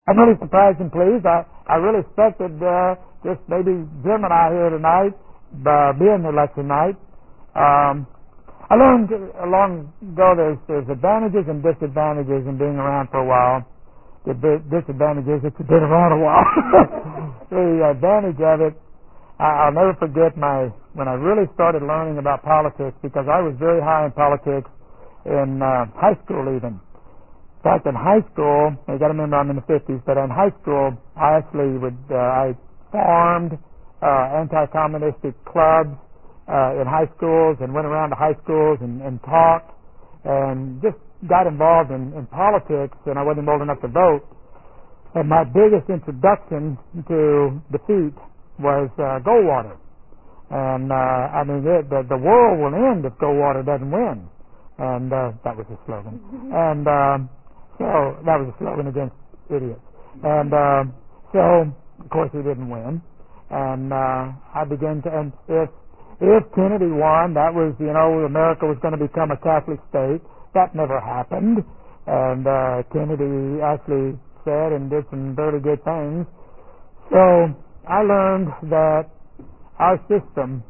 I'm really surprised and pleased. I really expected just maybe Jim and I here tonight, being election night. I learned long ago there's advantages and disadvantages in being around for a while. The disadvantage is that you've been around a while. The advantage of it, I'll never forget when I really started learning about politics, because I was very high in politics in high school even. In fact, in high school, you got to remember I'm in the 50s, but in high school, I actually I formed anti-communistic clubs in high schools and went around to high schools and talked and just got involved in politics, and I wasn't old enough to vote. And my biggest introduction to defeat was Goldwater. And I mean, the world will end if Goldwater doesn't win. And that was the slogan. And so that was a slogan against idiots. And so, of course, he didn't win. And I began to, and if Kennedy won, that was, America was going to become a Catholic state. That never happened. And Kennedy actually said and did some very good things. So I learned that our system,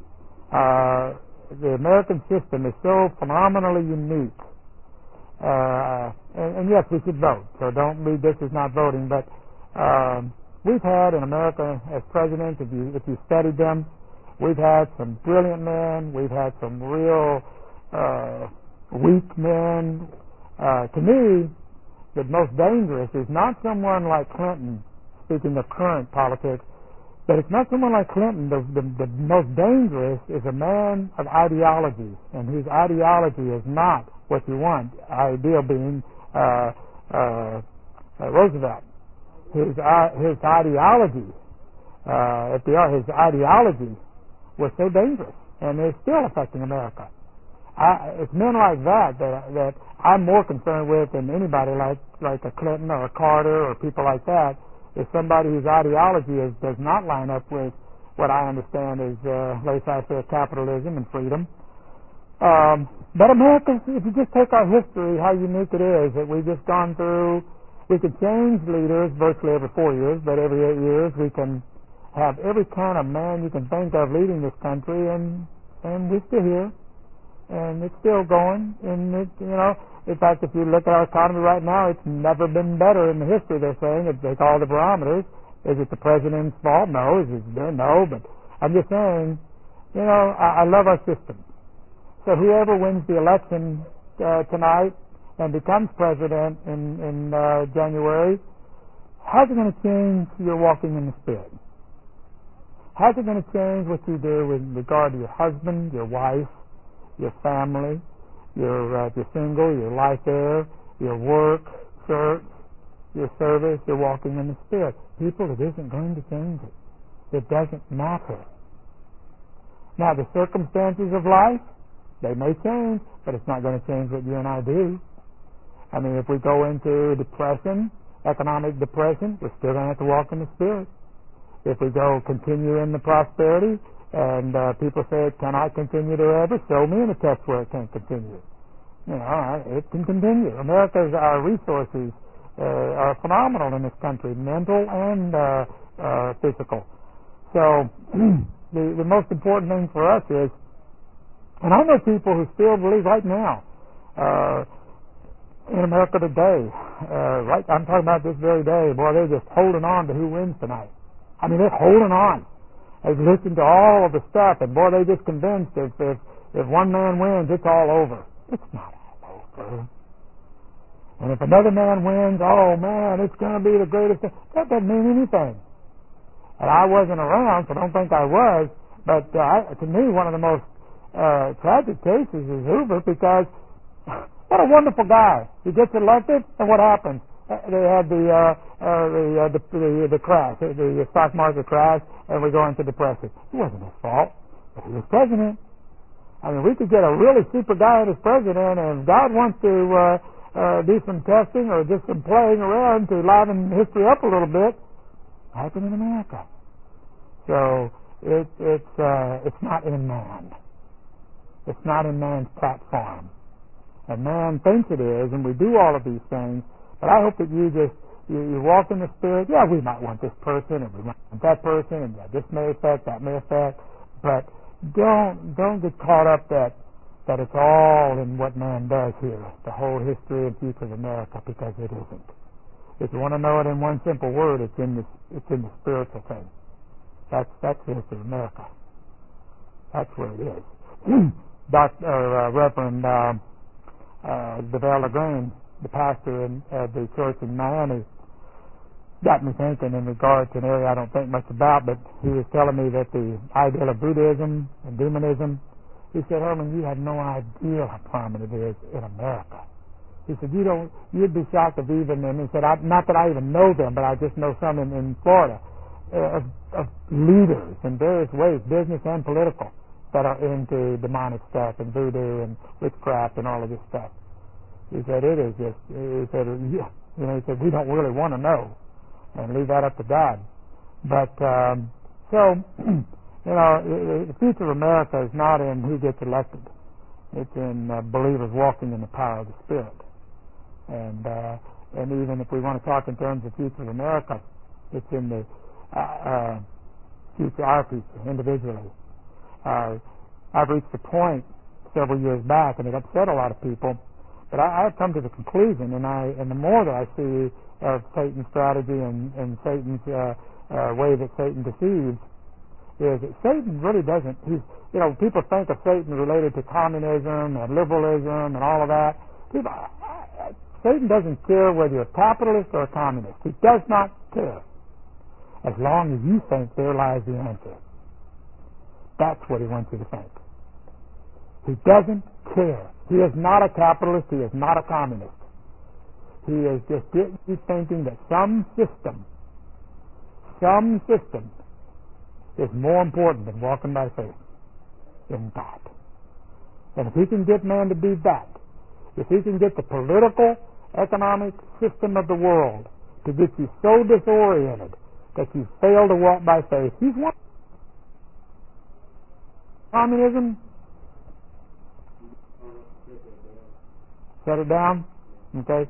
the American system, is so phenomenally unique. And yes, we should vote. So don't read this as not voting. But we've had in America as presidents, if you studied them, we've had some brilliant men. We've had some real weak men. To me, the most dangerous is not someone like Clinton, speaking of current politics, but it's not someone like Clinton. The most dangerous is a man of ideology, and whose ideology is not what you want. Ideal being Roosevelt. His ideology, his ideology was so dangerous, and it's still affecting America. It's men like that I'm more concerned with than anybody like a Clinton or a Carter or people like that. Is somebody whose ideology does not line up with what I understand is laissez-faire capitalism and freedom. But America, if you just take our history, how unique it is that we've just gone through. We can change leaders virtually every 4 years, but every 8 years we can have every kind of man you can think of leading this country, and we're still here. And it's still going, and in fact, if you look at our economy right now, it's never been better in the history. They're saying if they call the barometers. Is it the president's fault? No. No? But I'm just saying, I love our system. So whoever wins the election tonight and becomes president in January, how's it going to change your walking in the Spirit? How's it going to change what you do with regard to your husband, your wife, your family, if you're single, your life there, your work, church, your service, your walking in the Spirit? People, it isn't going to change it. It doesn't matter. Now, the circumstances of life, they may change, but it's not going to change what you and I do. I mean, if we go into depression, economic depression, we're still going to have to walk in the Spirit. If we continue in the prosperity, and people say it cannot continue forever, show me in a text where it can't continue. It can continue. Our resources are phenomenal in this country, mental and physical. So the most important thing for us is, and I know people who still believe right now in America today, I'm talking about this very day, boy, they're just holding on to who wins tonight. I mean, they're holding on. They've listened to all of the stuff, and boy, they're just convinced if one man wins, it's all over. It's not all over. And if another man wins, oh man, it's going to be the greatest thing. That doesn't mean anything. And I wasn't around, so don't think I was, but to me, one of the most tragic cases is Hoover, because what a wonderful guy. He gets elected, and what happens? They had the crash, the stock market crash, and we're going to depression. It wasn't his fault, but he was president. I mean, we could get a really super guy as president, and if God wants to do some testing or just some playing around to liven history up a little bit, happen in America. So it's not in man. It's not in man's platform. And man thinks it is, and we do all of these things. But I hope that you just You walk in the Spirit. Yeah, we might want this person, and we might want that person, and this may affect, that may affect. But don't get caught up that it's all in what man does here, the whole history and future of America, because it isn't. If you want to know it in one simple word, it's in the spiritual thing. That's the history of America. That's where it is. Reverend DeVale LaGrange, the pastor of the church in Miami, got me thinking in regard to an area I don't think much about, but he was telling me that the ideal of Buddhism and demonism, he said, Herman, you have no idea how prominent it is in America. He said, you'd be shocked if even, and he said, not that I even know them, but I just know some in Florida, of leaders in various ways, business and political, that are into demonic stuff and voodoo and witchcraft and all of this stuff. He said, it is just, he said, he said, we don't really want to know, and leave that up to God. But, the future of America is not in who gets elected. It's in believers walking in the power of the Spirit. And even if we want to talk in terms of future of America, it's in the future, our future, individually. I've reached a point several years back, and it upset a lot of people, but I've come to the conclusion, and the more that I see of Satan's strategy and Satan's way that Satan deceives, is that Satan really doesn't. People think of Satan related to communism and liberalism and all of that. Satan doesn't care whether you're a capitalist or a communist. He does not care, as long as you think there lies the answer. That's what he wants you to think. He doesn't care. He is not a capitalist. He is not a communist. He is just getting you thinking that some system is more important than walking by faith in God. And if he can get man to do that, if he can get the political, economic system of the world to get you so disoriented that you fail to walk by faith, he's won. Communism? Shut it down? Okay.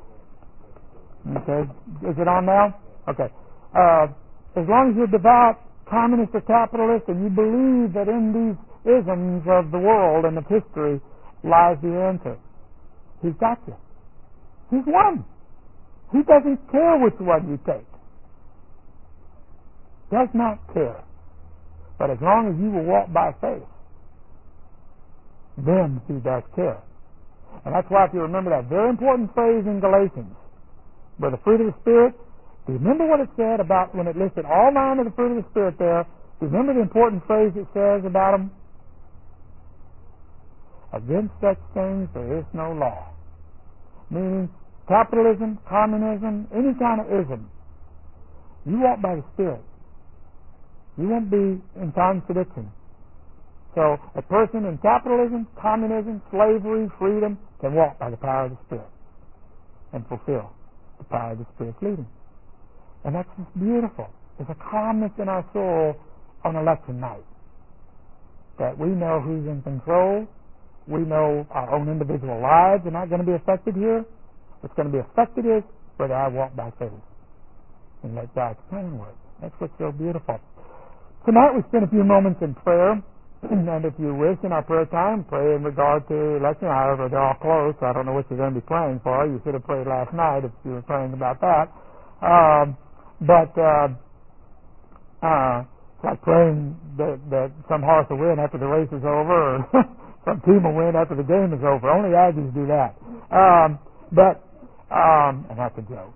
Is it on now? Okay. As long as you're devout, communist or capitalist, and you believe that in these isms of the world and of history lies the answer, he's got you. He's won. He doesn't care which one you take. Does not care. But as long as you will walk by faith, then he does care. And that's why, if you remember that very important phrase in Galatians, where the fruit of the Spirit, do you remember what it said about when it listed all 9 of the fruit of the Spirit there? Do you remember the important phrase it says about them? Against such things there is no law. Meaning, capitalism, communism, any kind of ism, you walk by the Spirit, you won't be in contradiction. So a person in capitalism, communism, slavery, freedom can walk by the power of the Spirit and fulfill the power of the Spirit's leading. And that's just beautiful. There's a calmness in our soul on election night, that we know who's in control. We know our own individual lives are not going to be affected here. What's going to be affected is whether I walk by faith and let God's plan work. That's what's so beautiful. Tonight we spend a few moments in prayer. And if you wish in our prayer time, pray in regard to election. However, they're all closed, so I don't know what you're going to be praying for. You should have prayed last night if you were praying about that. It's like praying that some horse will win after the race is over, or some team will win after the game is over. Only Aggies do that. And that's a joke.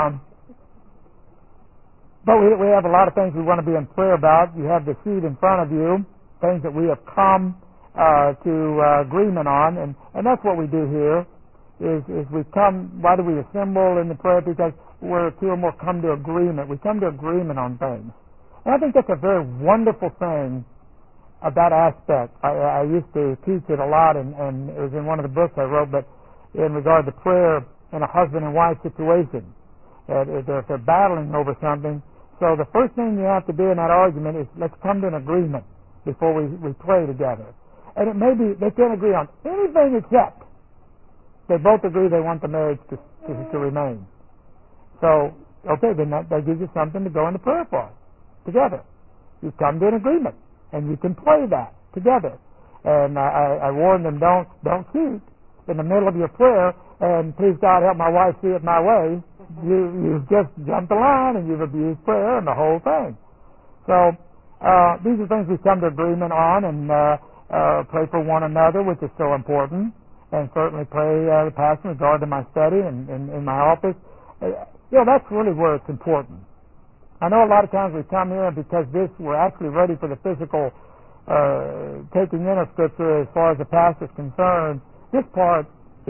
But we have a lot of things we want to be in prayer about. You have the sheet in front of you, things that we have come to agreement on, and that's what we do here. Is we come. Why do we assemble in the prayer? Because where 2 or more come to agreement, we come to agreement on things. And I think that's a very wonderful thing of that aspect. I used to teach it a lot, and it was in one of the books I wrote, but in regard to prayer in a husband and wife situation, that if they're battling over something, so the first thing you have to do in that argument is let's come to an agreement before we pray together. And it may be they can't agree on anything except they both agree they want the marriage to remain. So, okay, then that gives you something to go into prayer for together. You come to an agreement, and you can play that together. And I warn them, don't cheat in the middle of your prayer, and please God help my wife see it my way. You've just jumped the line, and you've abused prayer and the whole thing. So these are things we come to agreement on, and pray for one another, which is so important, and certainly pray the pastor in regard to my study and in my office. That's really where it's important. I know a lot of times we come here because we're actually ready for the physical taking in of Scripture as far as the pastor is concerned. This part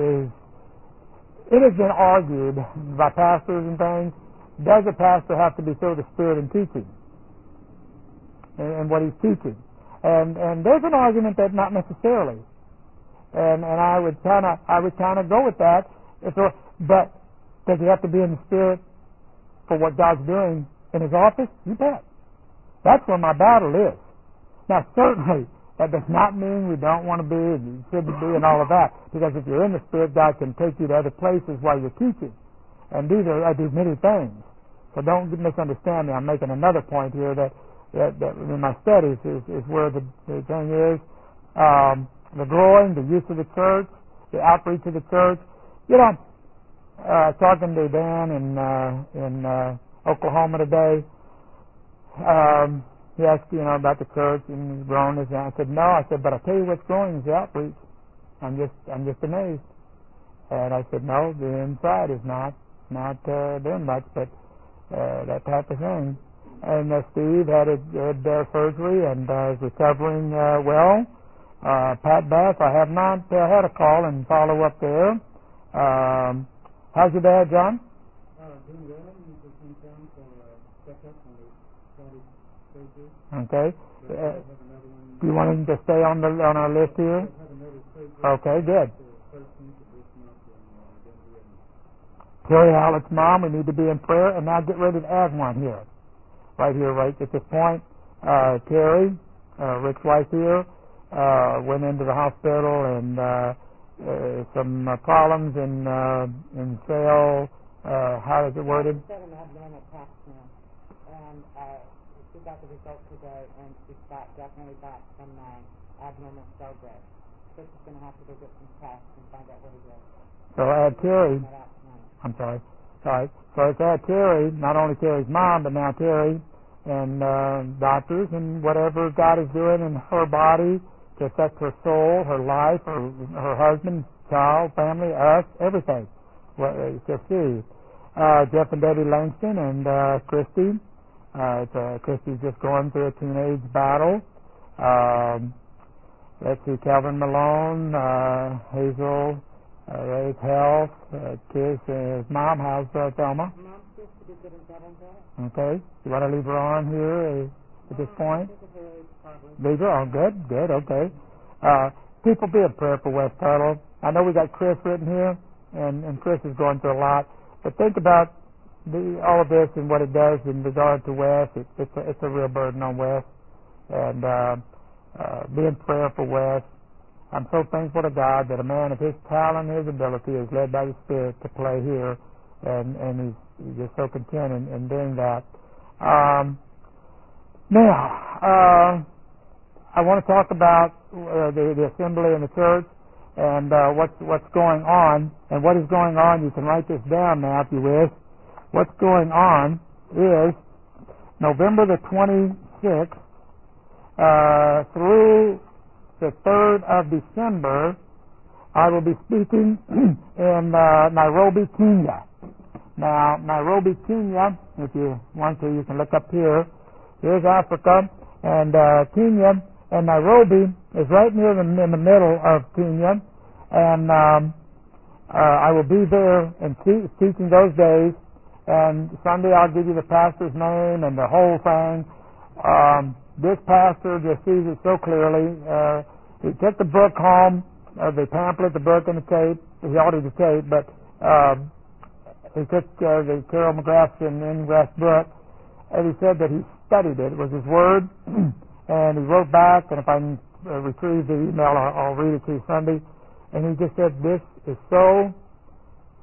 it has been argued by pastors and things. Does a pastor have to be filled with the Spirit in teaching and what he's teaching? And there's an argument that not necessarily. And I would kind of go with that. But does he have to be in the Spirit for what God's doing in his office? You bet. That's where my battle is. Now, certainly, that does not mean we don't want to be and you shouldn't be and all of that. Because if you're in the Spirit, God can take you to other places while you're teaching. And I do many things. So don't misunderstand me. I'm making another point here that in my studies is where the thing is. The growing, the use of the church, the outreach of the church. Talking to Dan in Oklahoma today, he asked, about the church and growing this. And I said, no. I said, but I tell you what's growing is the outreach. I'm just amazed. And I said, no, the inside is not doing much, but that type of thing. And Steve had surgery and is recovering well. Pat Bass, I have not had a call and follow up there. How's your dad, John? Doing well. He's just in town for checkup on his cardiac surgery. Okay. Do you want him to stay on our list here? Okay, good. Terry Hallett's mom, we need to be in prayer, and now get ready to add one here. Right at this point. Terry, Rick's wife here, went into the hospital and some problems in cell. How is it worded? Abdominal pap smear, and she got the results today, and she's definitely back from abnormal cell growth. So she's going to have to go get some tests and find out what it is. So add Terry. I'm sorry. Sorry. So it's add Terry, not only Terry's mom, but now Terry and doctors and whatever God is doing in her body to affect her soul, her life, her husband, child, family, us, everything. Just see. Jeff and Debbie Langston and Christy. Christy's just going through a teenage battle. Let's see, Calvin Malone, Hazel, Ray's health, Kiss, his mom. How's Thelma? Mom seems to be getting better and better. Okay. You want to leave her on here at this point? Leave her on. Good. Okay. People be in prayer for West Tuttle. I know we got Chris written here, and Chris is going through a lot. But think about all of this and what it does in regard to Wes. It's a real burden on Wes. And be in prayer for Wes. I'm so thankful to God that a man of his talent and his ability is led by the Spirit to play here, and he's just so content in doing that. Now, I want to talk about the assembly and the church and what's going on. And what is going on, you can write this down now if you wish. What's going on is November the 26th through the 3rd of December, I will be speaking in Nairobi, Kenya. Now, Nairobi, Kenya, if you want to, you can look up here. Here's Africa, and Kenya and Nairobi is right near in the middle of Kenya, and I will be there and teaching those days. And Sunday I'll give you the pastor's name and the whole thing. This pastor just sees it so clearly. He took the book home, the pamphlet, the book, and the tape. He ordered the tape, but he took the Carol McGrath's and Ingrass book, and he said that he studied it. It was his word, and he wrote back, and if I can retrieve the email, I'll read it to you Sunday. And he just said, this is so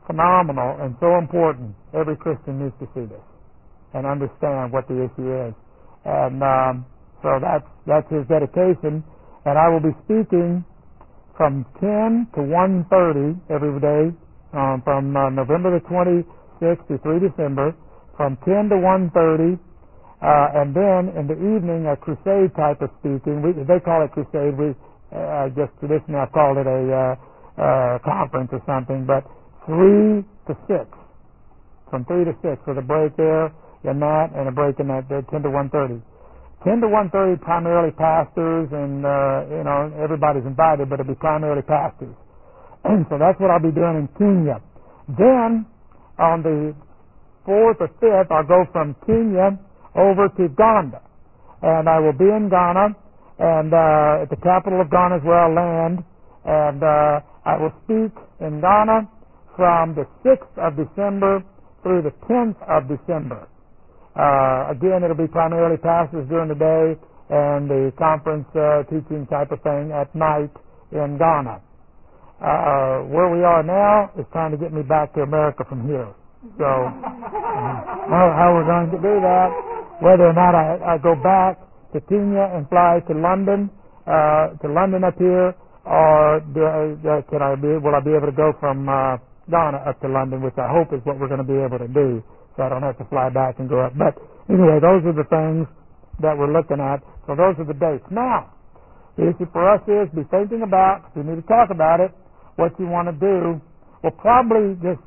phenomenal and so important. Every Christian needs to see this and understand what the issue is. And so that's his dedication. And I will be speaking from 10 to 1:30 every day from November the 26th to 3 December, from 10 to 1:30, and then in the evening a crusade type of speaking. They call it crusade. I guess traditionally I've called it a conference or something, but 3 to 6, from 3 to 6 with a break there in that and a break in that 10 to 1:30. 10 to 1:30 primarily pastors, and everybody's invited, but it'll be primarily pastors. And so that's what I'll be doing in Kenya. Then on the 4th or 5th, I'll go from Kenya over to Ghana, and I will be in Ghana, and at the capital of Ghana is where I'll land, and I will speak in Ghana from the 6th of December through the 10th of December. Again, it'll be primarily pastors during the day and the conference teaching type of thing at night in Ghana. Where we are now is trying to get me back to America from here. So, how we're going to do that, whether or not I go back to Kenya and fly to London up here, or will I be able to go from Ghana up to London, which I hope is what we're going to be able to do, so I don't have to fly back and go up. But anyway, those are the things that we're looking at. So those are the dates. Now, the issue for us is be thinking about, if you need to talk about it, what you want to do. We'll probably just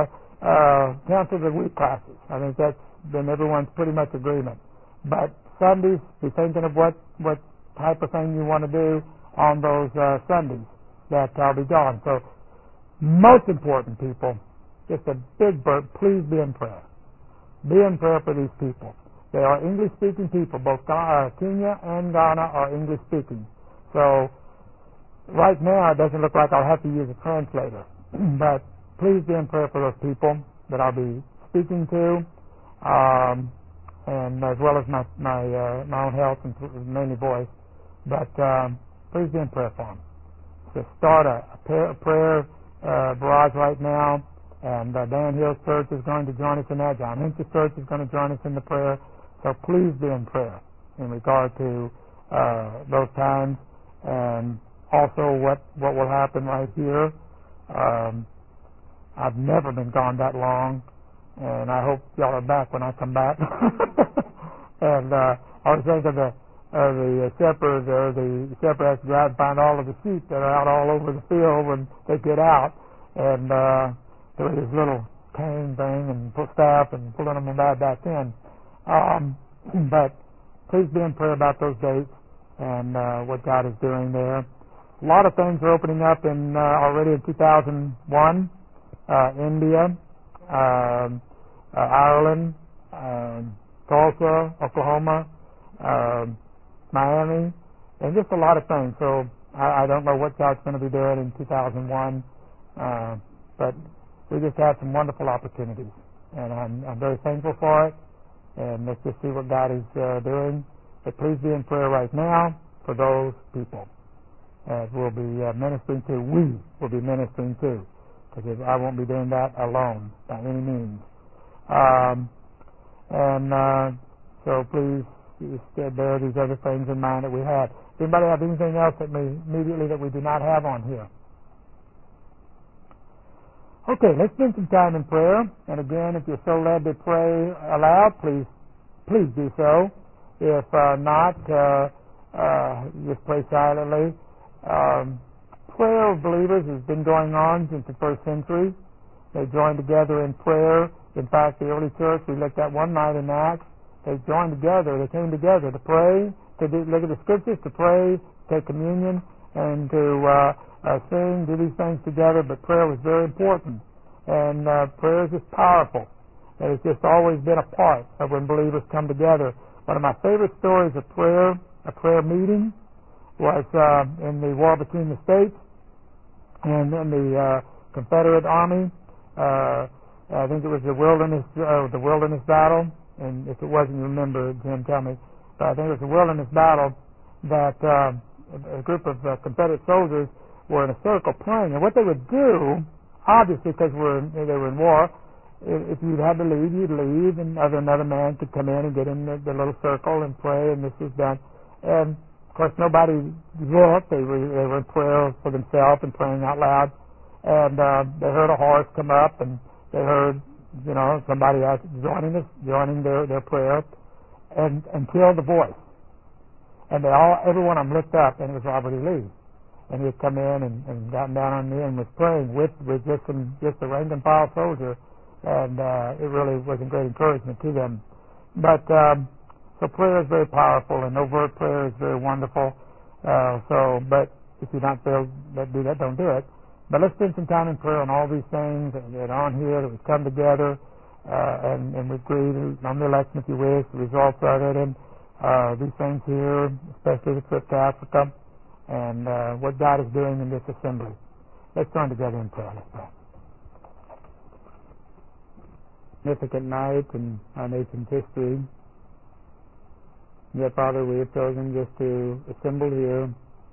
cancel the week classes. I think that's been everyone's pretty much agreement. But Sundays, be thinking of what type of thing you want to do on those Sundays that I'll be gone. So most important, people, just a big burp, please be in prayer. Be in prayer for these people. They are English-speaking people. Both Kenya and Ghana are English-speaking. So right now it doesn't look like I'll have to use a translator. But please be in prayer for those people that I'll be speaking to, and as well as my own health and mainly voice. But please be in prayer for them. Just start a prayer barrage right now. And Dan Hill's church is going to join us in that. John Hinch's church is going to join us in the prayer. So please be in prayer in regard to those times, and also what will happen right here. I've never been gone that long, and I hope y'all are back when I come back. And I was thinking of the shepherd, the shepherd has to go out and find all of the sheep that are out all over the field when they get out, and with his little cane thing and staff and pulling them back in. But please be in prayer about those dates and what God is doing there. A lot of things are opening up in already in 2001. India, Ireland, Tulsa, Oklahoma, Miami, and just a lot of things. So I don't know what God's going to be doing in 2001, but we just have some wonderful opportunities, and I'm very thankful for it. And let's just see what God is doing. But please be in prayer right now for those people that we'll be ministering to. We will be ministering to, because I won't be doing that alone by any means. So please just bear these other things in mind that we have. Does anybody have anything else that we do not have on here? Okay, let's spend some time in prayer. And again, if you're so led to pray aloud, please do so. If not, just pray silently. Prayer of believers has been going on since the first century. They joined together in prayer. In fact, the early church, we looked at one night in Acts, they joined together, they came together to pray, to look at the scriptures, to pray, take communion, and to sing, do these things together. But prayer was very important, and prayer is just powerful. And it's just always been a part of when believers come together. One of my favorite stories of prayer, a prayer meeting, was in the war between the states and in the Confederate Army. I think it was the wilderness battle, and if it wasn't, you remember, Jim, tell me. But I think it was the wilderness battle that a group of Confederate soldiers were in a circle praying. And what they would do obviously, because they were in war, if you had to leave, you'd leave, and another man could come in and get in the little circle and pray, and this was done. And of course, nobody looked; they were in prayer for themselves and praying out loud. And they heard a horse come up, and they heard, somebody else joining their prayer, and until the voice. And every one of them looked up, and it was Robert E. Lee. And he had come in and gotten down on me and was praying with just a rank and file soldier, and it really was a great encouragement to them. But so prayer is very powerful, and overt prayer is very wonderful. But if you're not filled to do that, don't do it. But let's spend some time in prayer on all these things that are on here, that we come together and we agree on the election, if you wish, the results of it, and these things here, especially the trip to Africa, and what God is doing in this assembly. Let's join together in prayer. Let's pray. Significant night in our nation's history. Yet, Father, we have chosen just to assemble here,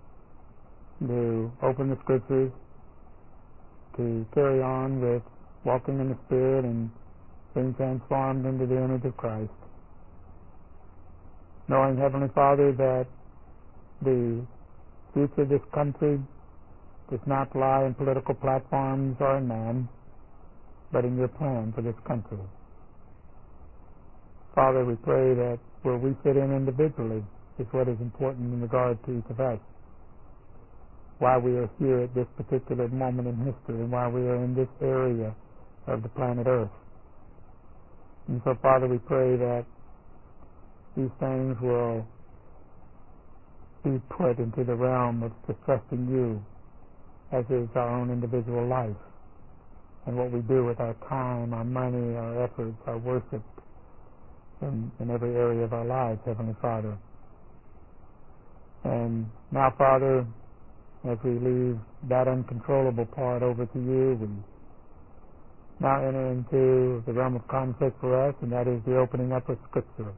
to open the Scriptures, to carry on with walking in the Spirit and being transformed into the image of Christ. Knowing, Heavenly Father, that the future of this country does not lie in political platforms or in man, but in your plan for this country. Father, we pray that where we fit in individually is what is important in regard to each of us. Why we are here at this particular moment in history, and why we are in this area of the planet Earth. And so, Father, we pray that these things will be put into the realm of just trusting you, as is our own individual life, and what we do with our time, our money, our efforts, our worship, in every area of our lives, Heavenly Father. And now, Father, as we leave that uncontrollable part over to you, we now enter into the realm of conflict for us, and that is the opening up of Scripture,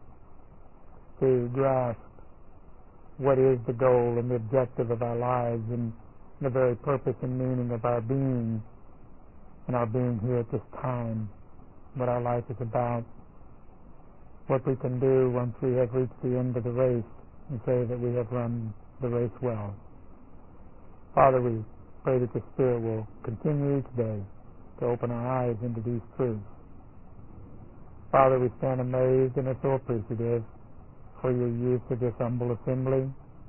to grasp what is the goal and the objective of our lives, and the very purpose and meaning of our being, and our being here at this time, what our life is about, what we can do once we have reached the end of the race, and say that we have run the race well. Father, we pray that the Spirit will continue each day to open our eyes into these truths. Father, we stand amazed and are so appreciative for your use of this humble assembly.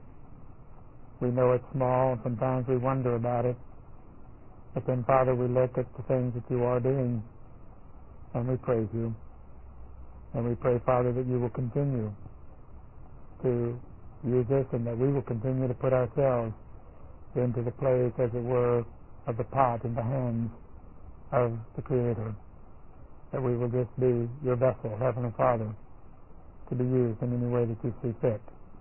We know it's small, and sometimes we wonder about it. But then, Father, we look at the things that you are doing, and we praise you. And we pray, Father, that you will continue to use us, and that we will continue to put ourselves into the place, as it were, of the pot in the hands of the Creator. That we will just be your vessel, Heavenly Father, to be used in any way that you see fit.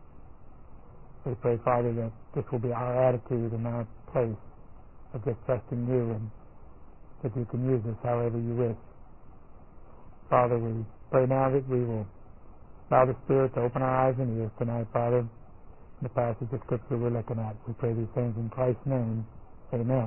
We pray, Father, that this will be our attitude and our place of just trusting you, and that you can use us however you wish. Father, we pray now that we will allow the Spirit to open our eyes and ears tonight, Father, the passage of Scripture we're looking at. We pray these things in Christ's name. Amen.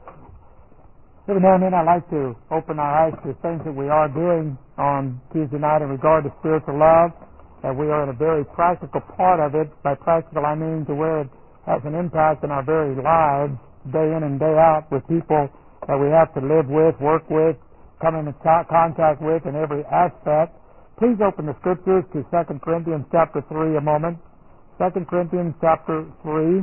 Every now and then I like to open our eyes to things that we are doing on Tuesday night in regard to spiritual love, and we are in a very practical part of it. By practical, I mean to where it has an impact in our very lives, day in and day out, with people that we have to live with, work with, come into contact with in every aspect. Please open the Scriptures to 2 Corinthians chapter 3 a moment. 2 Corinthians chapter 3,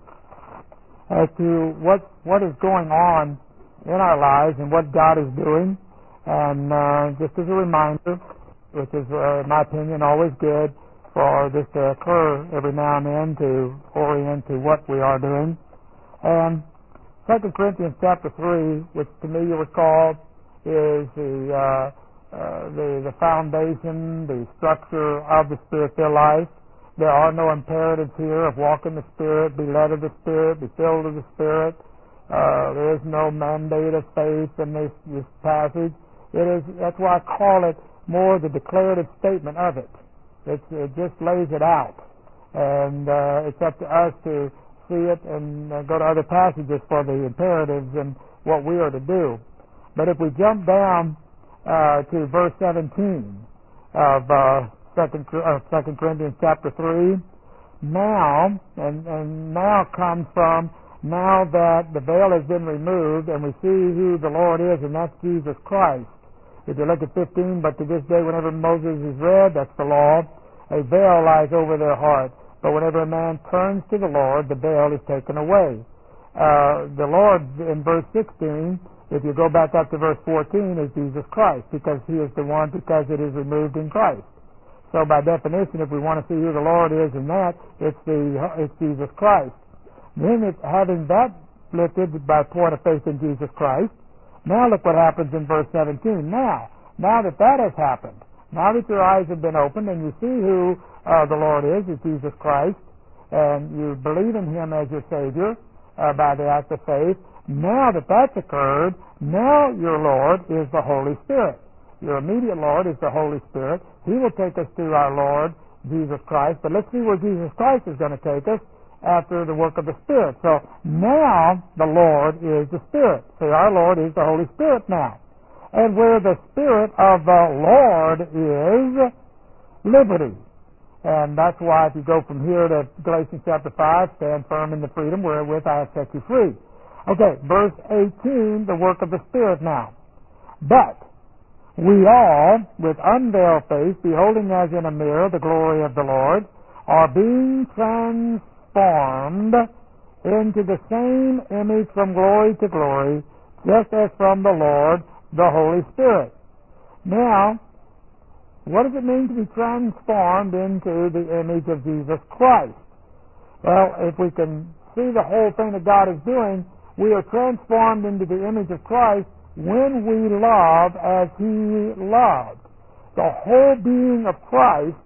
as to what is going on in our lives and what God is doing. And just as a reminder, which is, in my opinion, always good for this to occur every now and then, to orient to what we are doing. And 2 Corinthians chapter 3, which to me you recall is the foundation, the structure of the Spirit-filled life. There are no imperatives here of walk in the Spirit, be led of the Spirit, be filled of the Spirit. There is no mandate of faith in this passage. That's why I call it more the declarative statement of it. It just lays it out. And it's up to us to see it and go to other passages for the imperatives and what we are to do. But if we jump down to verse 17 of 2 Corinthians chapter 3, now, and now comes from now that the veil has been removed and we see who the Lord is, and that's Jesus Christ. If you look at 15, but to this day whenever Moses is read, that's the law, a veil lies over their heart. But whenever a man turns to the Lord, the veil is taken away. The Lord, in verse 16, if you go back up to verse 14, is Jesus Christ, because He is the one, because it is removed in Christ. So by definition, if we want to see who the Lord is in that, it's Jesus Christ. Then having that lifted by point of faith in Jesus Christ, now look what happens in verse 17. Now that has happened, now that your eyes have been opened and you see who the Lord is Jesus Christ, and you believe in Him as your Savior by the act of faith, now that that's occurred, now your Lord is the Holy Spirit. Your immediate Lord is the Holy Spirit. He will take us to our Lord, Jesus Christ. But let's see where Jesus Christ is going to take us after the work of the Spirit. So now the Lord is the Spirit. So our Lord is the Holy Spirit now. And where the Spirit of the Lord is, liberty. And that's why if you go from here to Galatians chapter 5, stand firm in the freedom wherewith I have set you free. Okay, verse 18, the work of the Spirit now. But we all, with unveiled face, beholding as in a mirror the glory of the Lord, are being transformed into the same image from glory to glory, just as from the Lord, the Holy Spirit. Now, what does it mean to be transformed into the image of Jesus Christ? Well, if we can see the whole thing that God is doing, we are transformed into the image of Christ when we love as He loved. The whole being of Christ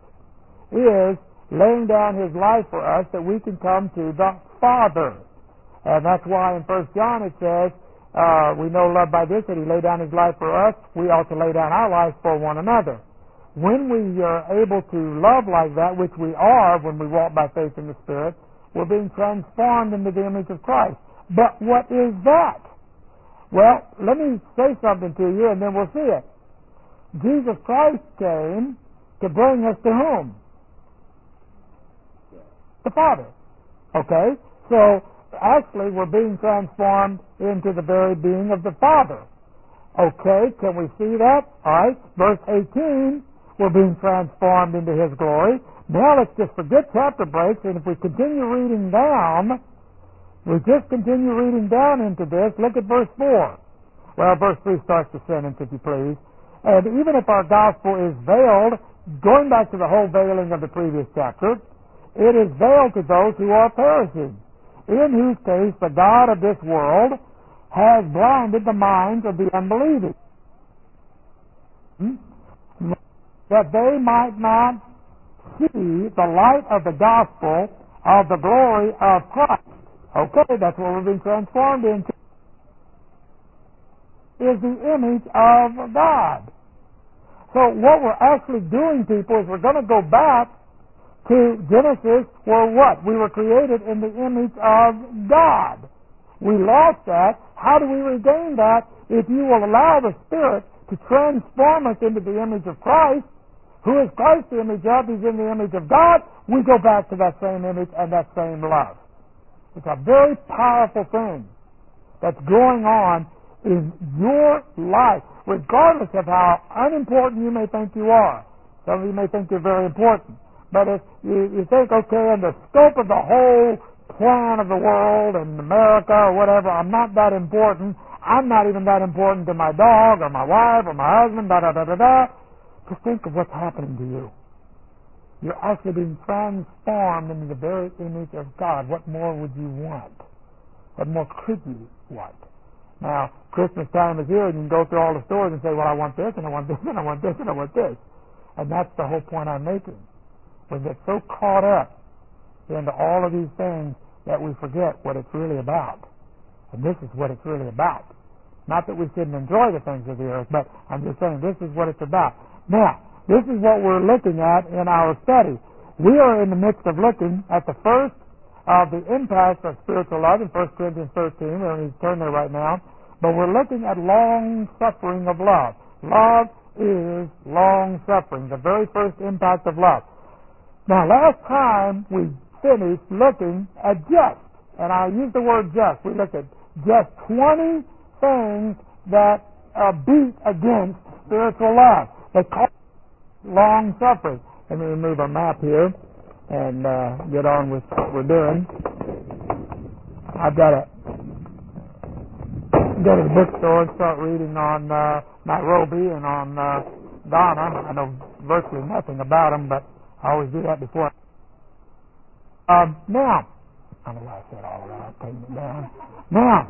is laying down His life for us that we can come to the Father. And that's why in 1 John it says, we know love by this, that He laid down His life for us. We ought to lay down our life for one another. When we are able to love like that, which we are when we walk by faith in the Spirit, we're being transformed into the image of Christ. But what is that? Well, let me say something to you and then we'll see it. Jesus Christ came to bring us to whom? The Father. Okay? So, actually, we're being transformed into the very being of the Father. Okay, can we see that? Alright, verse 18, we're being transformed into His glory. Now let's just forget chapter breaks, and if we continue reading down, we just continue reading down into this. Look at verse 4. Well, verse 3 starts the sentence, if you please. And even if our gospel is veiled, going back to the whole veiling of the previous chapter, it is veiled to those who are perishing, in whose case the God of this world has blinded the minds of the unbelieving, that they might not see the light of the gospel of the glory of Christ. Okay, that's what we're being transformed into, is the image of God. So what we're actually doing, people, is we're going to go back to Genesis, where what? We were created in the image of God. We lost that. How do we regain that? If you will allow the Spirit to transform us into the image of Christ, who is Christ the image of? He's in the image of God. We go back to that same image and that same love. It's a very powerful thing that's going on in your life, regardless of how unimportant you may think you are. Some of you may think you're very important. But if you think, okay, in the scope of the whole plan of the world and America or whatever, I'm not that important. I'm not even that important to my dog or my wife or my husband, da-da-da-da-da. Just think of what's happening to you. You're actually being transformed into the very image of God. What more would you want? What more could you want? Now, Christmas time is here, and you can go through all the stores and say, well, I want this, and I want this, and I want this, and I want this. And that's the whole point I'm making. We get so caught up into all of these things that we forget what it's really about. And this is what it's really about. Not that we shouldn't enjoy the things of the earth, but I'm just saying this is what it's about. Now, this is what we're looking at in our study. We are in the midst of looking at the first of the impacts of spiritual love in 1 Corinthians 13. We don't need to turn there right now. but we're looking at long-suffering of love. Love is long-suffering, the very first impact of love. Now, last time we finished looking at just, and I use the word just. We looked at just 20 things that beat against spiritual love. They call it long-suffering. Let me remove our map here and get on with what we're doing. I've got to go to the bookstore and start reading on Nairobi and on Ghana. I know virtually nothing about them, but I always do that before. Now, I don't know why I said all of that. Taking it down. Now,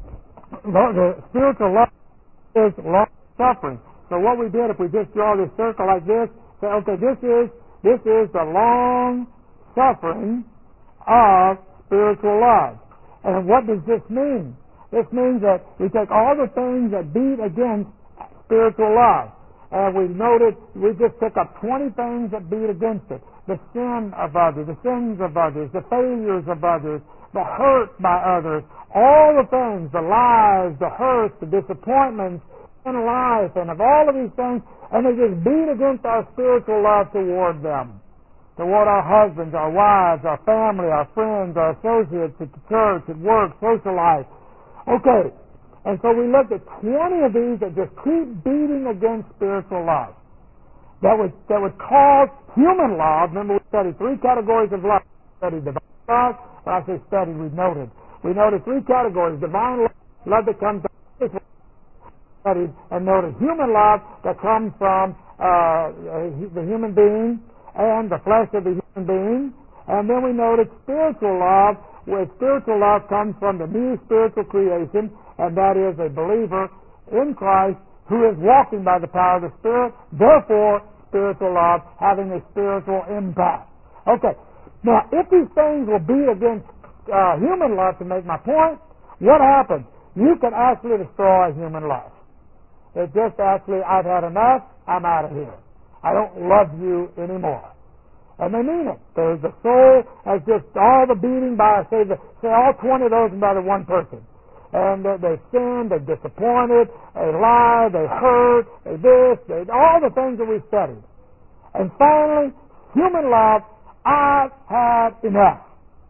the spiritual love is long-suffering. So what we did, if we just draw this circle like this, say, okay, this is the long-suffering of spiritual love. And what does this mean? This means that we take all the things that beat against spiritual love, and we just pick up 20 things that beat against it. The sin of others, the sins of others, the failures of others, the hurt by others, all the things, the lies, the hurts, the disappointments in life, and of all of these things, and they just beat against our spiritual love toward them. Toward our husbands, our wives, our family, our friends, our associates at the church, at work, social life. Okay, and so we looked at 20 of these that just keep beating against spiritual love. That would cause human love. Remember, we studied 3 categories of love. We studied divine love. When I say studied, we noted 3 categories: divine love, love that comes from this studied, and noted human love that comes from the human being and the flesh of the human being. And then we noted spiritual love, where spiritual love comes from the new spiritual creation, and that is a believer in Christ who is walking by the power of the Spirit, therefore spiritual love having a spiritual impact. Okay, now if these things will be against human love, to make my point, what happens? You can actually destroy human love. It just actually, I've had enough, I'm out of here. I don't love you anymore. And they mean it. The soul has just all the beating by, say all 20 of those by the one person. And they sinned, they disappointed, they lied, they hurt, they all the things that we studied. And finally, human love, I've had enough.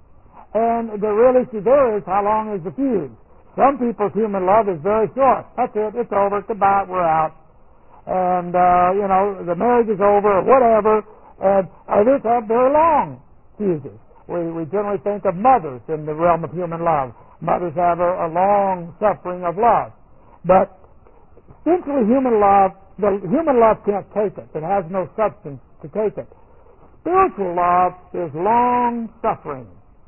And the real issue there is, how long is the fuse? Some people's human love is very short. That's it, it's over, goodbye, we're out. And, the marriage is over, or whatever, and others have very long fuses. We generally think of mothers in the realm of human love. Mothers have a long suffering of love. But essentially human love can't take it. It has no substance to take it. Spiritual love is long suffering.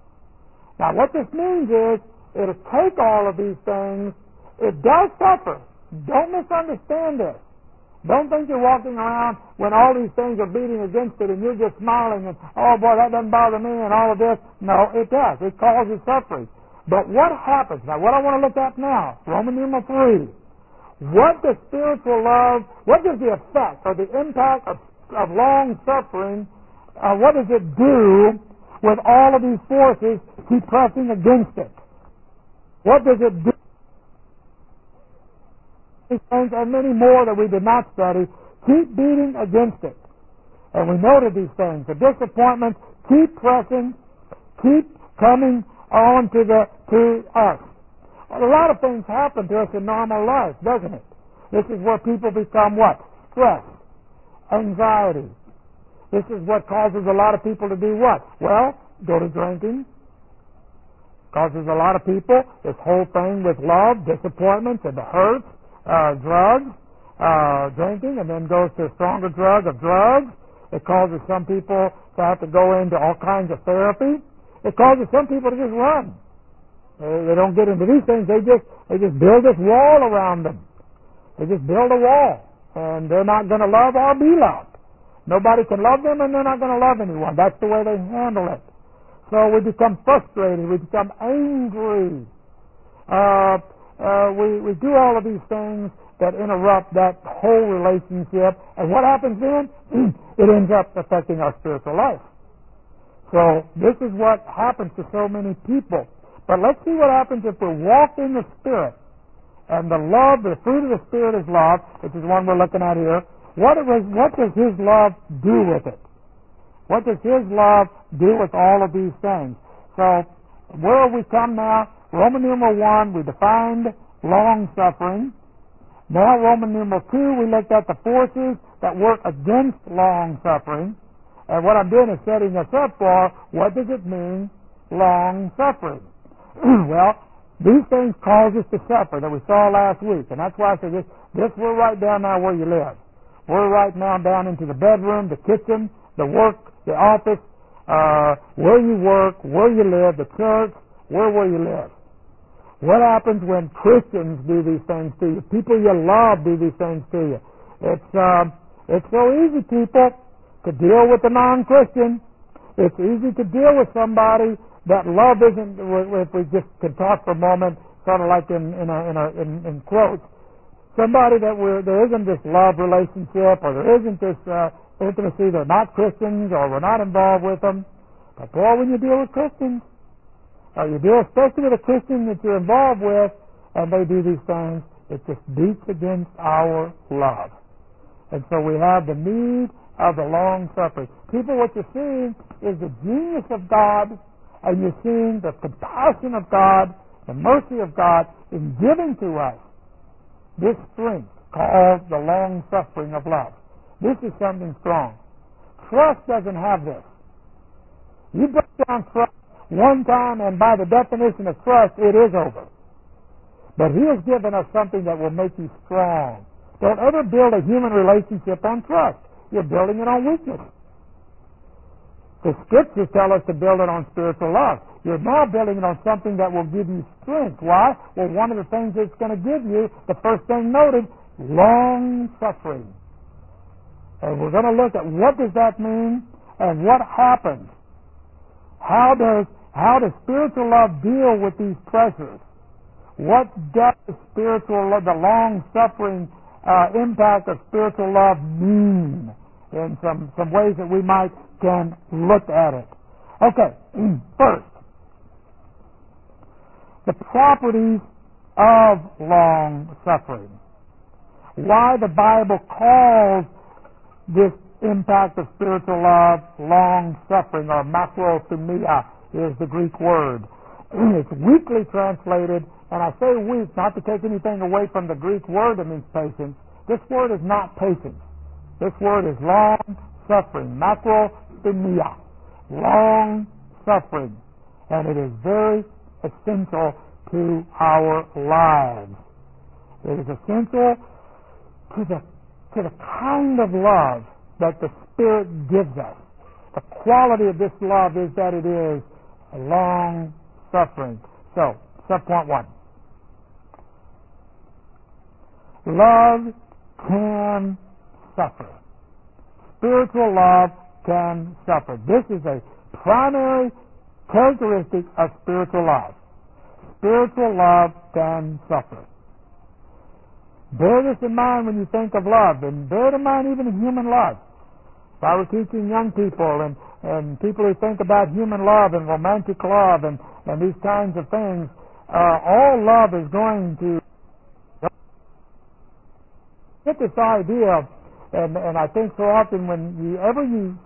Now what this means is, it'll take all of these things. It does suffer. Don't misunderstand this. Don't think you're walking around when all these things are beating against it and you're just smiling and, oh boy, that doesn't bother me and all of this. No, it does. It causes suffering. But what happens? Now, what I want to look at now, Roman numeral 3. What does spiritual love, what does the effect or the impact of long suffering, what does it do with all of these forces keep pressing against it? What does it do? These things and many more that we did not study keep beating against it. And we noted these things. The disappointments keep pressing, keep coming on to us. A lot of things happen to us in normal life, doesn't it? This is where people become what? Stress, anxiety. This is what causes a lot of people to do what? Well, go to drinking. Causes a lot of people, this whole thing with love, disappointments, and the hurts. Drugs, drinking, and then goes to a stronger drug of drugs. It causes some people to have to go into all kinds of therapy. It causes some people to just run. They don't get into these things. They just build this wall around them. They just build a wall, and they're not going to love or be loved. Nobody can love them, and they're not going to love anyone. That's the way they handle it. So we become frustrated. We become angry. We do all of these things that interrupt that whole relationship, and what happens then? It ends up affecting our spiritual life. So this is what happens to so many people. But let's see what happens if we walk in the Spirit And the love, the fruit of the Spirit is love, which is the one we're looking at here. What does His love do with it? What does His love do with all of these things? So, where we come now, Roman numeral 1, we defined long-suffering. Now, Roman numeral 2, we looked at the forces that work against long-suffering. And what I'm doing is setting us up for what does it mean, long-suffering? Well, these things cause us to suffer that we saw last week. And that's why I said this we're right down now where you live. We're right now down into the bedroom, the kitchen, the work, the office, where you work, where you live, the church, where you live. What happens when Christians do these things to you? People you love do these things to you. It's so easy, people, to deal with a non-Christian. It's easy to deal with somebody that love isn't. If we just can talk for a moment, sort of like in quotes, somebody that there isn't this love relationship, or there isn't this intimacy. They're not Christians, or we're not involved with them. But boy, when you deal with Christians, or you deal especially with a Christian that you're involved with, and they do these things, it just beats against our love. And so we have the need of the long suffering. People, what you're seeing is the genius of God, and you're seeing the compassion of God, the mercy of God in giving to us this strength called the long suffering of love. This is something strong. Trust doesn't have this. You break down trust one time, and by the definition of trust, it is over. But He has given us something that will make you strong. Don't ever build a human relationship on trust. You're building it on weakness. The Scriptures tell us to build it on spiritual love. You're now building it on something that will give you strength. Why? Well, one of the things it's going to give you, the first thing noted, long suffering. And we're going to look at what does that mean and what happens. How does spiritual love deal with these pressures? What does spiritual love, the long suffering impact of spiritual love mean in some ways that we can look at it? Okay, first, the properties of long suffering. Why the Bible calls this impact of spiritual love long suffering, or makrothumia is the Greek word. It's weakly translated, and I say weak not to take anything away from the Greek word that means patience. This word is not patience. This word is long suffering, makrothumia, long suffering, and it is very essential to our lives. It is essential to the kind of love that the Spirit gives us. The quality of this love is that it is a long suffering. So, subpoint 1. Love can suffer. Spiritual love can suffer. This is a primary characteristic of spiritual love. Spiritual love can suffer. Bear this in mind when you think of love, and bear it in mind even in human love. If I were teaching young people and people who think about human love and romantic love and these kinds of things, all love is going to get this idea, and I think so often whenever you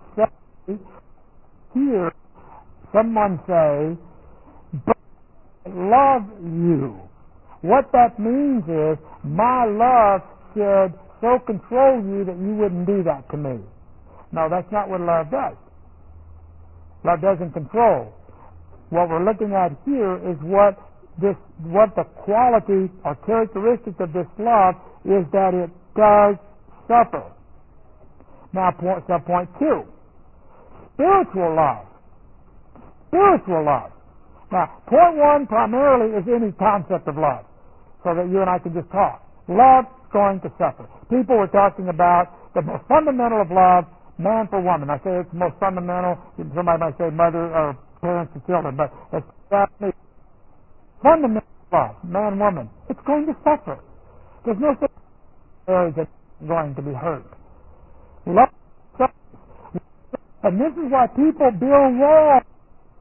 hear someone say, "But I love you," what that means is, my love should so control you that you wouldn't do that to me. No, that's not what love does. Love doesn't control. What we're looking at here is what the quality or characteristic of this love is, that it does suffer. Now, subpoint 2. Spiritual love. Spiritual love. Now, point 1 primarily is any concept of love, so that you and I can just talk. Love is going to suffer. People were talking about the most fundamental of love, man for woman. I say it's the most fundamental. Somebody might say mother or parents to children, but it's fundamental love, man-woman. It's going to suffer. There's no such marriage that's going to be hurt. Love suffers. And this is why people build walls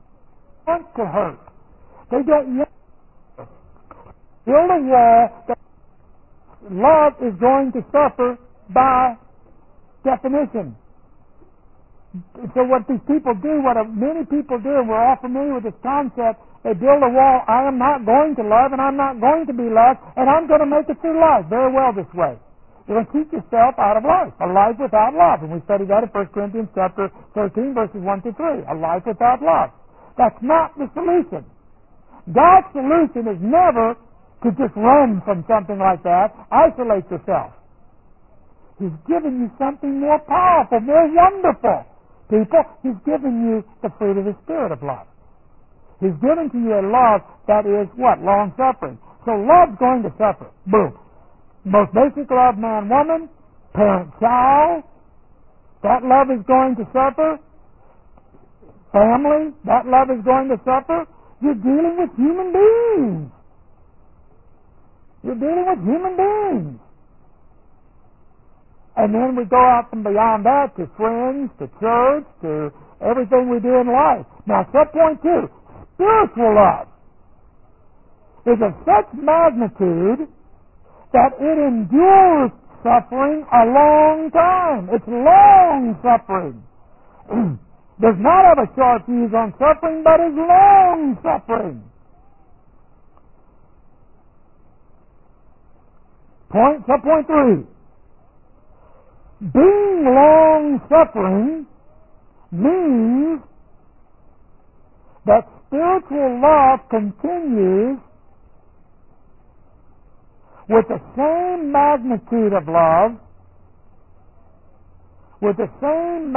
want to hurt. They don't build a wall that love is going to suffer by definition. So what these people do, what many people do, and we're all familiar with this concept, they build a wall. I am not going to love, and I'm not going to be loved, and I'm going to make it through life very well this way. You're going to keep yourself out of life, a life without love. And we studied that in 1 Corinthians chapter 13, verses 1 through 3, a life without love. That's not the solution. God's solution is never to just run from something like that, isolate yourself. He's given you something more powerful, more wonderful. People, He's given you the fruit of the Spirit of love. He's given to you a love that is what? Long-suffering. So love's going to suffer. Boom. Most basic love, man-woman, parent-child, that love is going to suffer. Family, that love is going to suffer. You're dealing with human beings. You're dealing with human beings. And then we go out from beyond that to friends, to church, to everything we do in life. Now, subpoint 2, spiritual love is of such magnitude that it endures suffering a long time. It's long suffering. Does not have a sharp fuse on suffering, but is long suffering. Subpoint 3. Being long-suffering means that spiritual love continues with the same magnitude of love, with the same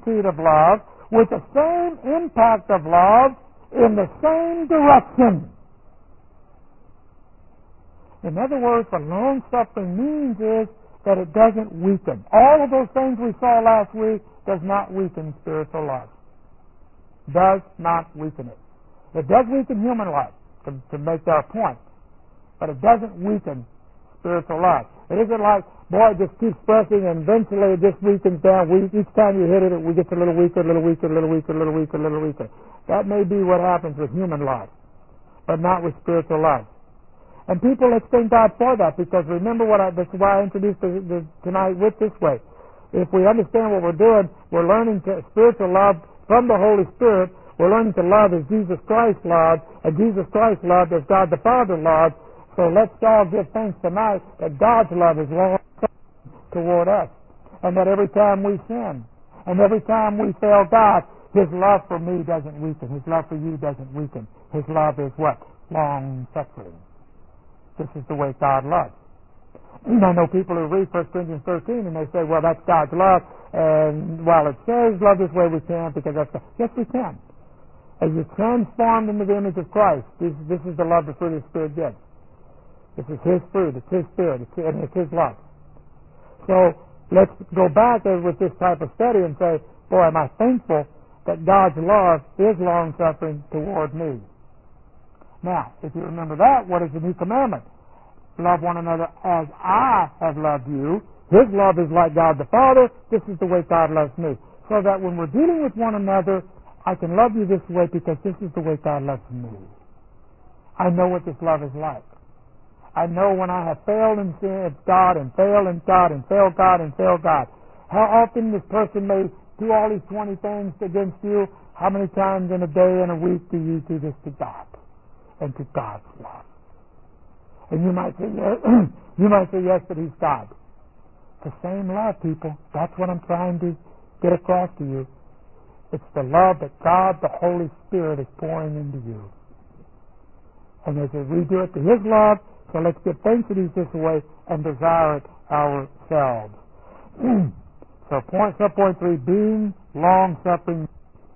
impact of love in the same direction. In other words, what long-suffering means is that it doesn't weaken. All of those things we saw last week does not weaken spiritual love. Does not weaken it. It does weaken human life, to make our point, but it doesn't weaken spiritual love. It isn't like, boy, it just keeps pressing and eventually it just weakens down. Each time you hit it, we get a little weaker, a little weaker, a little weaker, a little weaker, a little weaker. That may be what happens with human love, but not with spiritual love. And people, let's thank God for that, because remember that's why I introduced tonight with this way. If we understand what we're doing, we're learning spiritual love from the Holy Spirit. We're learning to love as Jesus Christ loved, and Jesus Christ loved as God the Father loved. So let's all give thanks tonight that God's love is long toward us, and that every time we sin, and every time we fail God, His love for me doesn't weaken. His love for you doesn't weaken. His love is what? Long-suffering. This is the way God loves. I know people who read 1 Corinthians 13 and they say, well, that's God's love, and while it says love this way, we can't, because that's the... Yes, we can. As you're transformed into the image of Christ, this is the love the fruit of the Spirit gives. This is His fruit, it's His Spirit, and it's His love. So let's go back with this type of study and say, boy, am I thankful that God's love is long-suffering toward me. Now, if you remember that, what is the new commandment? Love one another as I have loved you. His love is like God the Father. This is the way God loves me. So that when we're dealing with one another, I can love you this way because this is the way God loves me. I know what this love is like. I know when I have failed in sin, God, and failed in God, and failed God, and failed God. How often this person may do all these 20 things against you? How many times in a day and a week do you do this to God? And to God's love. And you might say, yes, but He's God. It's the same love, people. That's what I'm trying to get across to you. It's the love that God, the Holy Spirit, is pouring into you. And as we do it to His love, so let's give thanks that He's this way and desire it ourselves. So subpoint 3, being long-suffering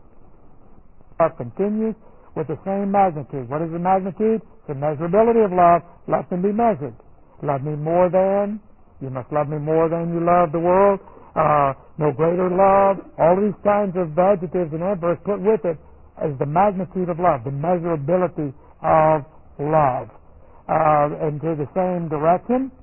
love continues with the same magnitude. What is the magnitude? The measurability of love. Love can be measured. Love me more than, you must love me more than you love the world. No greater love. All these kinds of adjectives and adverbs put with it as the magnitude of love, the measurability of love. And to the same direction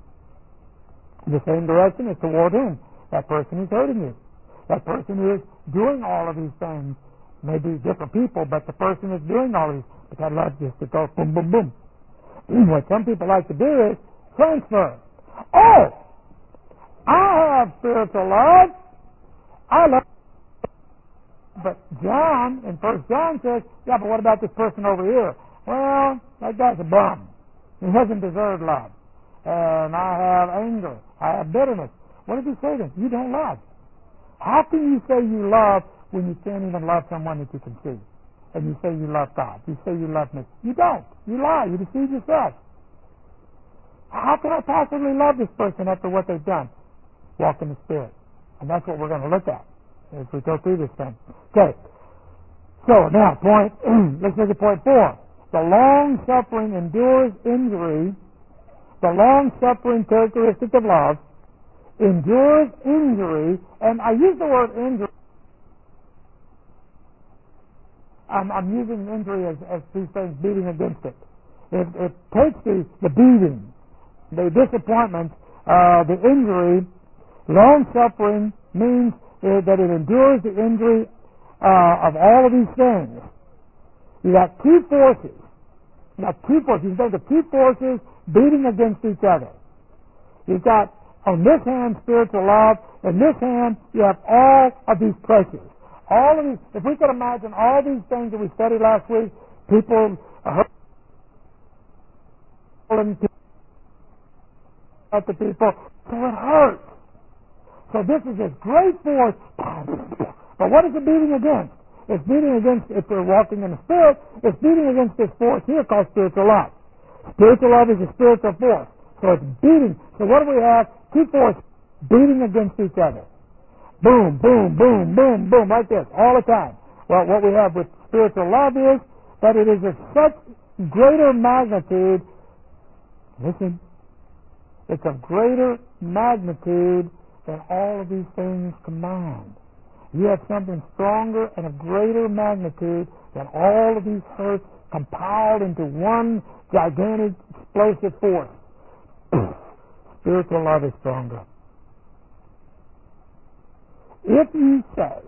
is toward whom? That person who's hurting you. That person who is doing all of these things. Maybe different people, but the person is doing all these. But that love just to go boom, boom, boom. What some people like to do is transfer. Oh, I have spiritual love. I love. But John, in 1 John says, yeah, but what about this person over here? Well, that guy's a bum. He doesn't deserve love. And I have anger. I have bitterness. What did he say then? You don't love. How can you say you love when you can't even love someone that you can see? And you say you love God. You say you love me. You don't. You lie. You deceive yourself. How can I possibly love this person after what they've done? Walk in the Spirit. And that's what we're going to look at as we go through this thing. Okay. So now, let's look at point 4. The long-suffering endures injury. The long-suffering characteristic of love endures injury. And I use the word injury. I'm using injury as these things beating against it. It takes the beating, the disappointment, the injury. Long-suffering means that it endures the injury of all of these things. You got two forces. You can think of two forces beating against each other. You've got, on this hand, spiritual love. In this hand, you have all of these pressures. All of these, if we could imagine all these things that we studied last week, people hurting at the people, so it hurts. So this is this great force. But what is it beating against? It's beating against, if we're walking in the Spirit, it's beating against this force here called spiritual love. Spiritual love is a spiritual force. So it's beating. So what do we have? Two forces beating against each other. Boom, boom, boom, boom, boom, like this, all the time. Well, what we have with spiritual love is that it is of such greater magnitude. Listen, it's of greater magnitude than all of these things combined. You have something stronger and of greater magnitude than all of these hurts compiled into one gigantic explosive force. Spiritual love is stronger. If we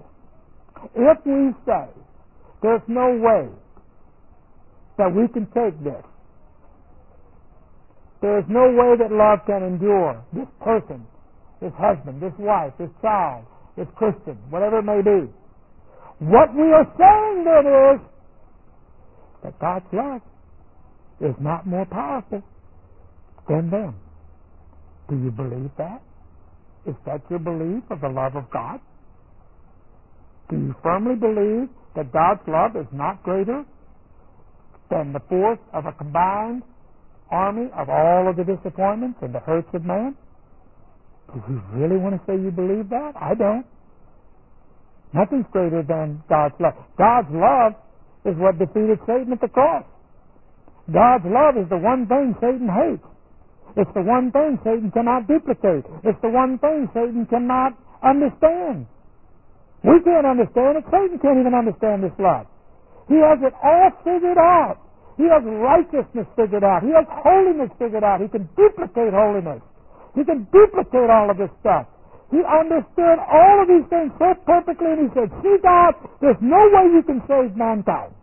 say there's no way that we can take this, there is no way that love can endure this person, this husband, this wife, this child, this Christian, whatever it may be. What we are saying then is that God's love is not more powerful than them. Do you believe that? Is that your belief of the love of God? Do you firmly believe that God's love is not greater than the force of a combined army of all of the disappointments and the hurts of man? Do you really want to say you believe that? I don't. Nothing's greater than God's love. God's love is what defeated Satan at the cross. God's love is the one thing Satan hates. It's the one thing Satan cannot duplicate. It's the one thing Satan cannot understand. We can't understand it. Satan can't even understand this love. He has it all figured out. He has righteousness figured out. He has holiness figured out. He can duplicate holiness. He can duplicate all of this stuff. He understood all of these things so perfectly, and he said, see, God, there's no way you can save mankind.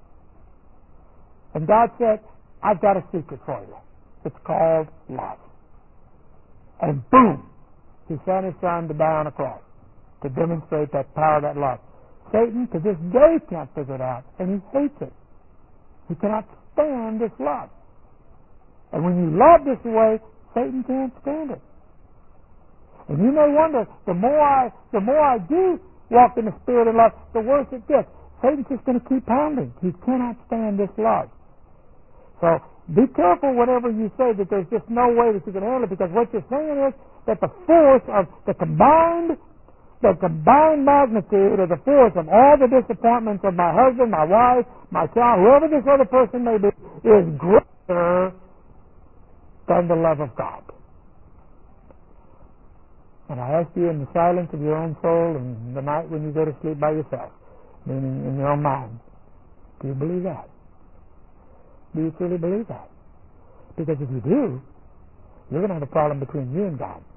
And God said, I've got a secret for you. It's called love. And boom, he sent his son to die on a cross to demonstrate that power, that love. Satan, to this day, can't figure it out, and he hates it. He cannot stand this love. And when you love this way, Satan can't stand it. And you may wonder, the more I do walk in the Spirit of love, the worse it gets. Satan's just going to keep pounding. He cannot stand this love. So be careful whatever you say, that there's just no way that you can handle it, because what you're saying is that the force of the combined magnitude of the force of all the disappointments of my husband, my wife, my child, whoever this other person may be, is greater than the love of God. And I ask you, in the silence of your own soul and the night when you go to sleep by yourself, meaning in your own mind, do you believe that? Do you truly believe that? Because if you do, you're going to have a problem between you and God.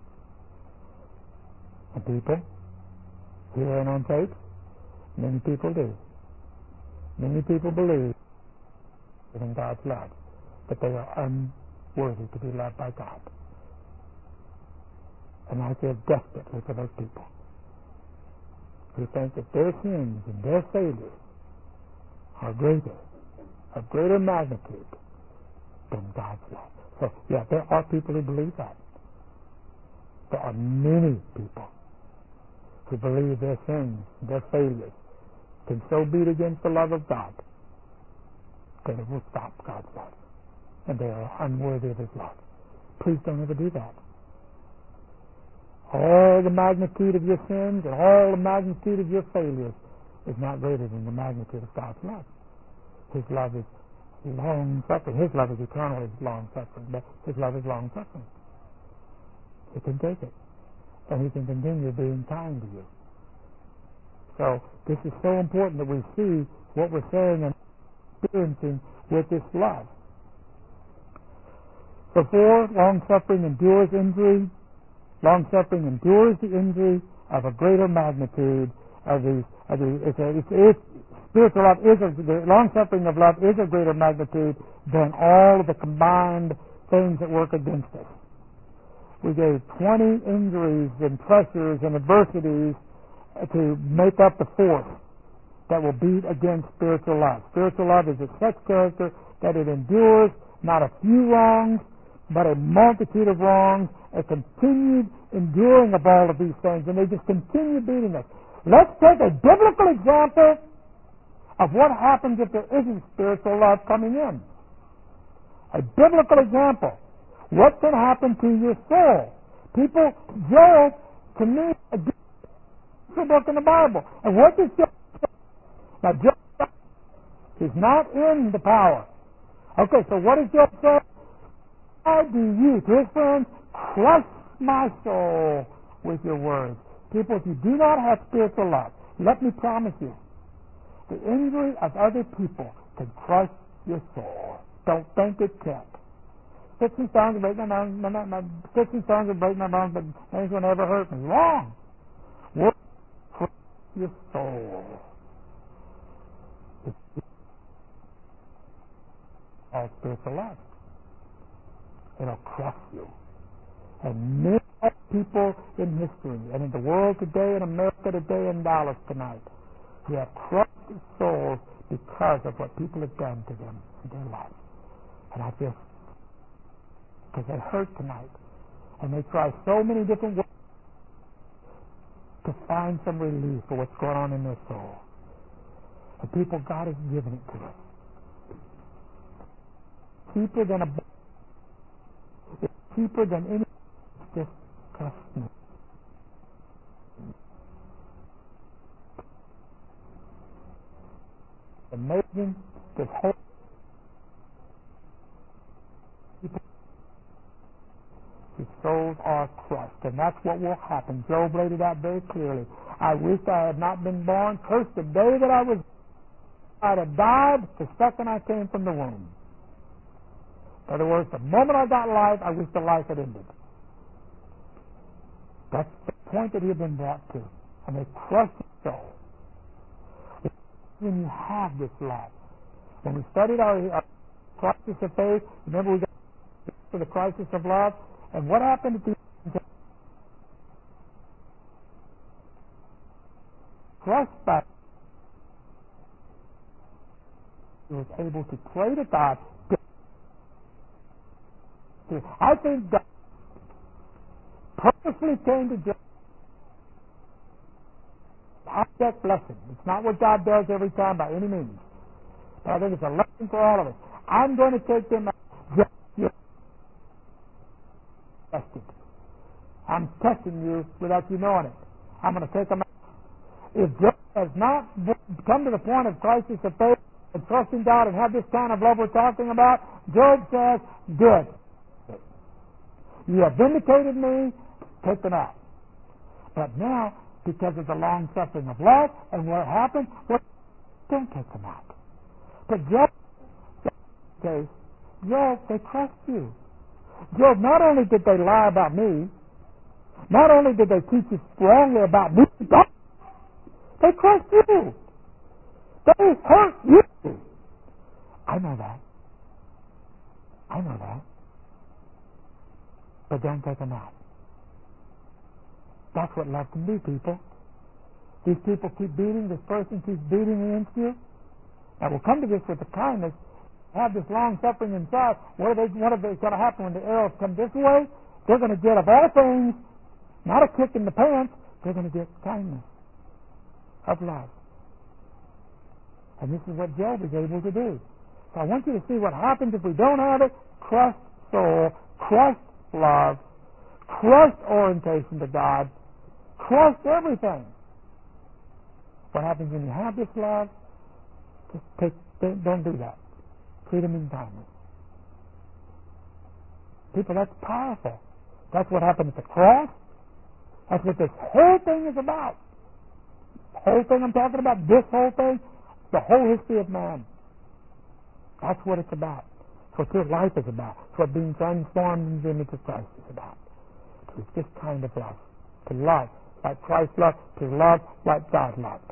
And people, here and on tape, many people do. Many people believe in God's love, but they are unworthy to be loved by God. And I feel desperately for those people who think that their sins and their failures are greater, of greater magnitude than God's love. So, yeah, there are people who believe that. There are many people who believe their sins, their failures, can so beat against the love of God that it will stop God's love, and they are unworthy of His love. Please don't ever do that. All the magnitude of your sins and all the magnitude of your failures is not greater than the magnitude of God's love. His love is long-suffering. His love is eternal, is long-suffering, but His love is long-suffering. He can take it, and He can continue being kind to you. So this is so important that we see what we're saying and experiencing with this love. So 4, long-suffering endures injury. Long-suffering endures the injury of a greater magnitude of the spiritual love the long-suffering of love is a greater magnitude than all of the combined things that work against us. We gave 20 injuries and pressures and adversities to make up the force that will beat against spiritual love. Spiritual love is of such character that it endures not a few wrongs, but a multitude of wrongs, a continued enduring of all of these things, and they just continue beating us. Let's take a biblical example of what happens if there isn't spiritual love coming in. A biblical example. What can happen to your soul? People, Job, to me, a book in the Bible. And what does Job say? Now, Job is not in the power. Okay, so what does Job say? Why do you, to his friends, crush my soul with your words? People, if you do not have spiritual love, let me promise you, the injury of other people can crush your soul. Don't think it can't. 15 songs will break my bones, 15 songs will break my bones, but things will never hurt me. Wrong. Words crush your soul. It's all spiritual love. It'll crush you. And many people in history and in the world today, in America today, in Dallas tonight, who have crushed their souls because of what people have done to them in their life. And I feel because they hurt tonight, and they try so many different ways to find some relief for what's going on in their soul. And people, God has given it to us. Cheaper than it's cheaper than any. Just trust me. Amazing. This whole his souls are crushed, and that's what will happen. Job laid it out very clearly. I wish I had not been born. Cursed the day that I was. I'd have died the second I came from the womb. In other words, the moment I got life, I wish the life had ended. That's the point that he had been brought to. And they crushed his soul. When you have this love. When we studied our crisis of faith, remember we got to the crisis of love? And what happened at the end? Crushed by he was able to pray to God. I think God purposely came to Job. Object lesson. It's not what God does every time by any means. But I think it's a lesson for all of us. I'm going to take them out. You're tested. I'm testing you without you knowing it. I'm going to take them out. If Job has not come to the point of crisis of faith and trusting God and have this kind of love we're talking about, Job says, good. You have vindicated me, take them out. But now, because of the long suffering of love and what happened, don't take them out. But Job, they crushed you. Job, not only did they lie about me, not only did they teach you wrongly about me, they crushed you. They hurt you. I know that. But don't take them out. That's what love can do, people. These people keep beating, this person keeps beating against you. And we'll come to this with the kindness, have this long suffering inside. What are they going to happen when the arrows come this way? They're going to get, of all things, not a kick in the pants, they're going to get kindness of love. And this is what Job is able to do. So I want you to see what happens if we don't have it. Crushed soul, crushed love, crushed orientation to God, crushed everything. What happens when you have this love? Just don't do that. Treat them in kindness. People, that's powerful. That's what happened at the cross. That's what this whole thing is about. The whole thing I'm talking about, this whole thing, the whole history of man. That's what it's about. That's what your life is about. That's what being transformed in the image of Christ is about. It's this kind of love. To love like Christ loved, to love like God loved.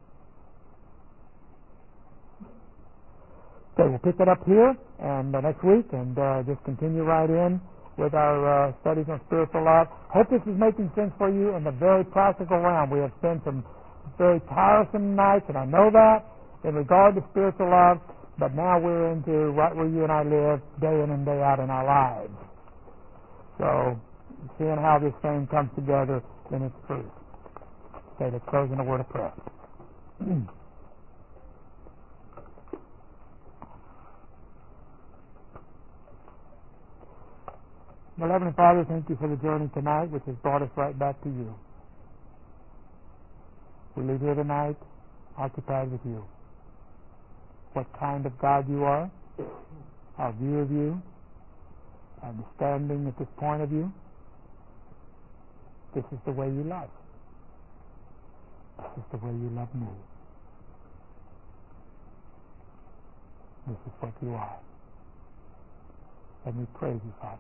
Okay, we'll pick it up here and next week and just continue right in with our studies on spiritual love. Hope this is making sense for you in the very practical realm. We have spent some very tiresome nights, and I know that, in regard to spiritual love, but now we're into right where you and I live day in and day out in our lives. So, seeing how this thing comes together in its truth. Okay, let's close in a word of prayer. Beloved Father, thank you for the journey tonight, which has brought us right back to you. We leave here tonight occupied with you. What kind of God you are, our view of you, understanding at this point of you. This is the way you love. This is the way you love me. This is what you are. And we praise you, Father.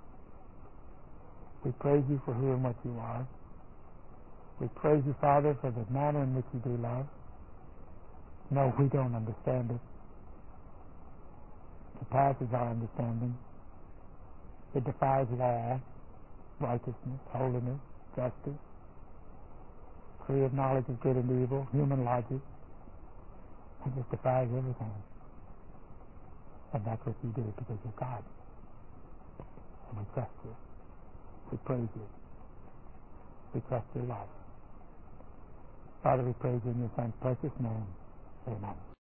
We praise you for who and what you are. We praise you, Father, for the manner in which you do love. No, we don't understand it. It passes our understanding. It defies law, righteousness, holiness, justice, free of knowledge of good and evil, human logic. It just defies everything. And that's what you do because you're God. And we trust you. We praise you. We trust your love. Father, we praise you in your Son's precious name. Amen.